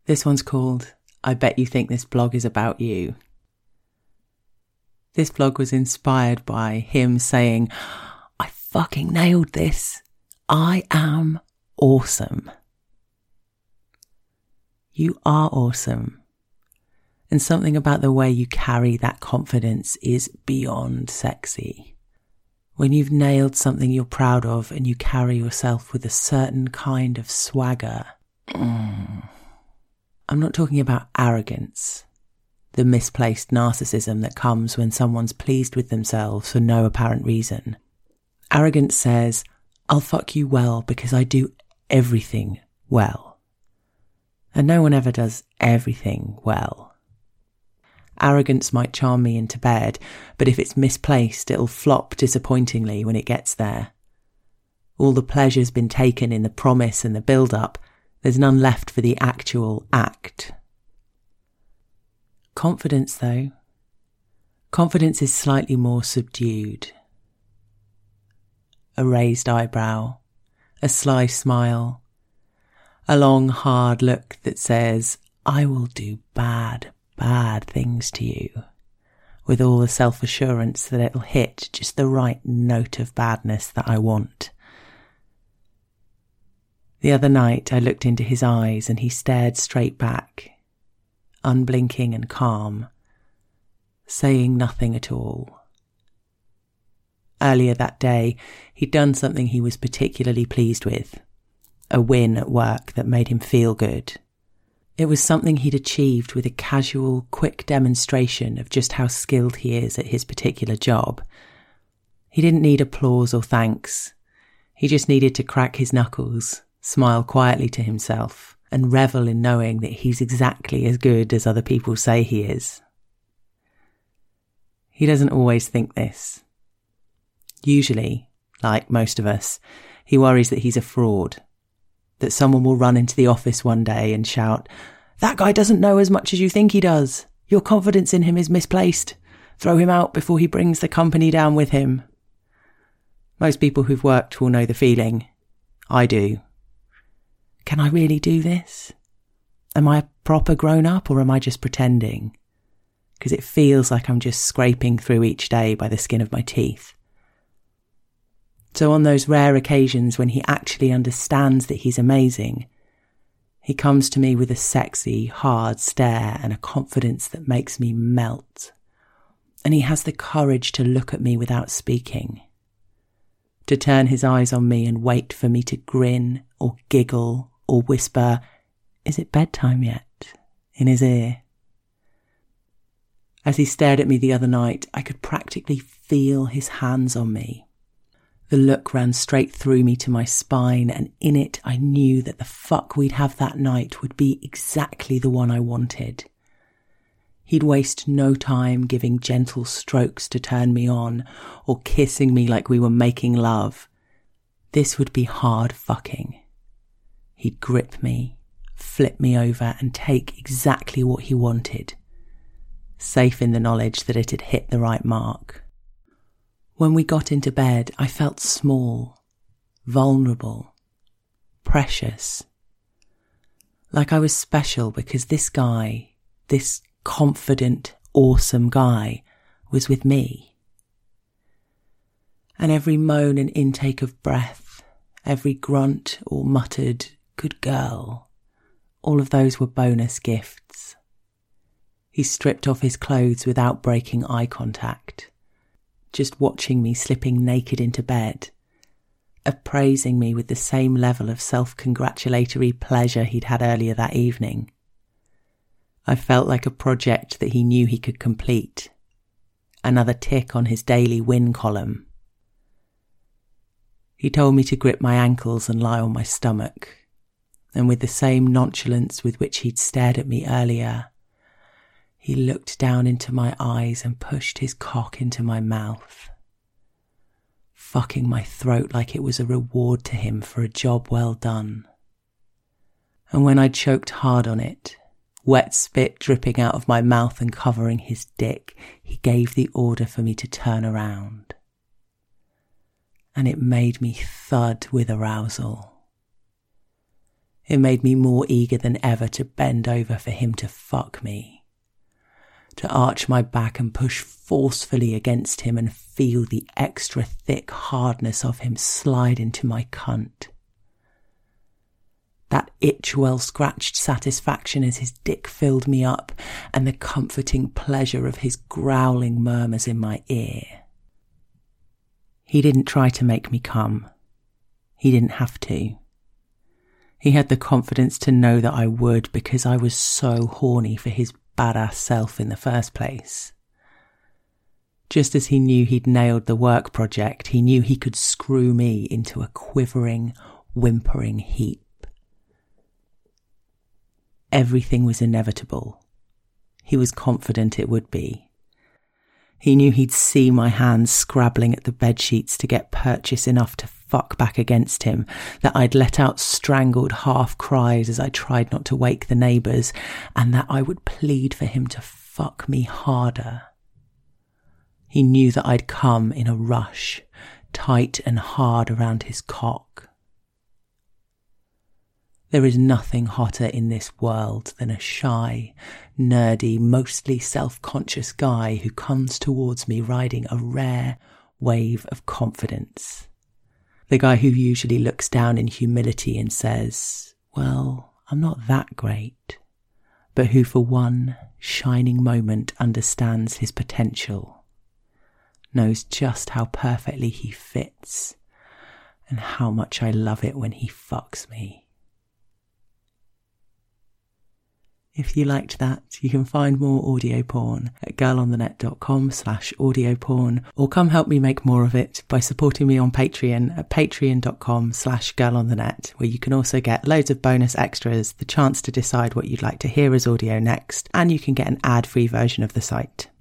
This one's called I Bet You Think This Blog Is About You. This vlog was inspired by him saying, I fucking nailed this. I am awesome. You are awesome. And something about the way you carry that confidence is beyond sexy. When you've nailed something you're proud of and you carry yourself with a certain kind of swagger. I'm not talking about arrogance. The misplaced narcissism that comes when someone's pleased with themselves for no apparent reason. Arrogance says, I'll fuck you well because I do everything well. And no one ever does everything well. Arrogance might charm me into bed, but if it's misplaced, it'll flop disappointingly when it gets there. All the pleasure's been taken in the promise and the build-up. There's none left for the actual act. Confidence, though. Confidence is slightly more subdued. A raised eyebrow, a sly smile, a long, hard look that says, I will do bad things to you, with all the self-assurance that it'll hit just the right note of badness that I want. The other night I looked into his eyes and he stared straight back, unblinking and calm, saying nothing at all. Earlier that day, he'd done something he was particularly pleased with, a win at work that made him feel good. It was something he'd achieved with a casual, quick demonstration of just how skilled he is at his particular job. He didn't need applause or thanks. He just needed to crack his knuckles, smile quietly to himself, and revel in knowing that he's exactly as good as other people say he is. He doesn't always think this. Usually, like most of us, he worries that he's a fraud, that someone will run into the office one day and shout, that guy doesn't know as much as you think he does. Your confidence in him is misplaced. Throw him out before he brings the company down with him. Most people who've worked will know the feeling. I do. Can I really do this? Am I a proper grown-up or am I just pretending? Because it feels like I'm just scraping through each day by the skin of my teeth. So on those rare occasions when he actually understands that he's amazing, he comes to me with a sexy, hard stare and a confidence that makes me melt. And he has the courage to look at me without speaking, to turn his eyes on me and wait for me to grin or giggle or whisper, is it bedtime yet? In his ear. As he stared at me the other night, I could practically feel his hands on me. The look ran straight through me to my spine, and in it I knew that the fuck we'd have that night would be exactly the one I wanted. He'd waste no time giving gentle strokes to turn me on, or kissing me like we were making love. This would be hard fucking. He'd grip me, flip me over, and take exactly what he wanted, safe in the knowledge that it had hit the right mark. When we got into bed, I felt small, vulnerable, precious. Like I was special because this guy, this confident, awesome guy, was with me. And every moan and intake of breath, every grunt or muttered, good girl, all of those were bonus gifts. He stripped off his clothes without breaking eye contact, just watching me slipping naked into bed, appraising me with the same level of self-congratulatory pleasure he'd had earlier that evening. I felt like a project that he knew he could complete, another tick on his daily win column. He told me to grip my ankles and lie on my stomach, and with the same nonchalance with which he'd stared at me earlier, he looked down into my eyes and pushed his cock into my mouth, fucking my throat like it was a reward to him for a job well done. And when I choked hard on it, wet spit dripping out of my mouth and covering his dick, he gave the order for me to turn around. And it made me thud with arousal. It made me more eager than ever to bend over for him to fuck me, to arch my back and push forcefully against him and feel the extra thick hardness of him slide into my cunt. That itch-well-scratched satisfaction as his dick filled me up, and the comforting pleasure of his growling murmurs in my ear. He didn't try to make me come. He didn't have to. He had the confidence to know that I would because I was so horny for his badass self in the first place. Just as he knew he'd nailed the work project, he knew he could screw me into a quivering, whimpering heap. Everything was inevitable. He was confident it would be. He knew he'd see my hands scrabbling at the bedsheets to get purchase enough to fuck back against him, that I'd let out strangled half cries as I tried not to wake the neighbours, and that I would plead for him to fuck me harder. He knew that I'd come in a rush, tight and hard around his cock. There is nothing hotter in this world than a shy, nerdy, mostly self-conscious guy who comes towards me riding a rare wave of confidence. The guy who usually looks down in humility and says, well, I'm not that great, but who for one shining moment understands his potential, knows just how perfectly he fits, and how much I love it when he fucks me. If you liked that, you can find more audio porn at girlonthenet.com/audio porn, or come help me make more of it by supporting me on Patreon at patreon.com/girlonthenet, where you can also get loads of bonus extras, the chance to decide what you'd like to hear as audio next, and you can get an ad-free version of the site.